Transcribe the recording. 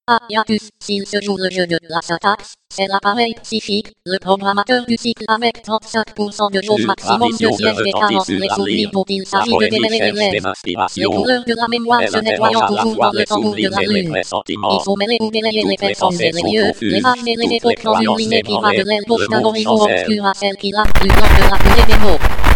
Hiatus, s'il se joue le jeu de la syntaxe, c'est l'appareil psychique, le programmateur du cycle avec 35% de jauge maximum de siège des carences, les souvenirs dont il s'agit de démêler les rêves. Les couleurs de la mémoire se nettoyant toujours dans le tambour de la lune. Il faut mêler ou délayer les personnes et les lieux, les âges et les époques dans une lignée qui va de l'aile gauche d'un horizon obscur à celle qui l'a plus loin de la durée des mots.